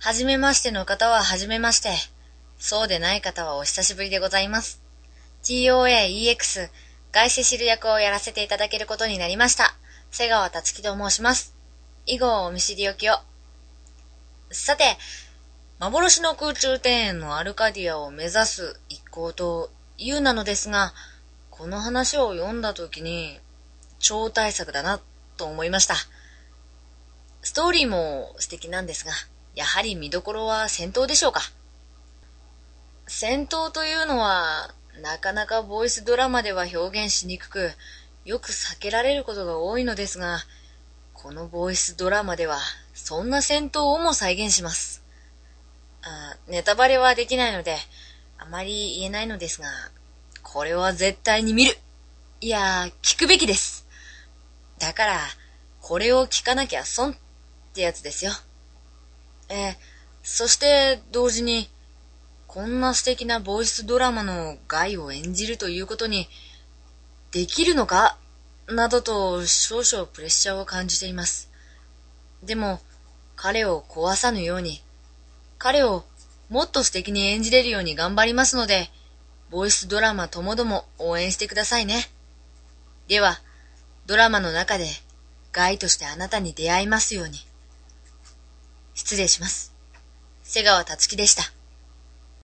はじめましての方ははじめまして。そうでない方はお久しぶりでございます。TOAEX 外資知る役をやらせていただけることになりました。瀬川達樹と申します。以後お見知りおきを。さて、幻の空中庭園のアルカディアを目指す一行というなのですが、この話を読んだ時に超大作だなと思いました。ストーリーも素敵なんですが、やはり見どころは戦闘でしょうか。戦闘というのはなかなかボイスドラマでは表現しにくく、よく避けられることが多いのですが、このボイスドラマではそんな戦闘をも再現します。ネタバレはできないのであまり言えないのですが、これは絶対に見る。いや、聞くべきです。だからこれを聞かなきゃ損ってやつですよ。そして同時にこんな素敵なボイスドラマのガイを演じるということにできるのかなどと少々プレッシャーを感じています。でも彼を壊さぬように、彼をもっと素敵に演じれるように頑張りますので、ボイスドラマともども応援してくださいね。では、ドラマの中でガイとしてあなたに出会いますように。失礼します。瀬川達樹でした。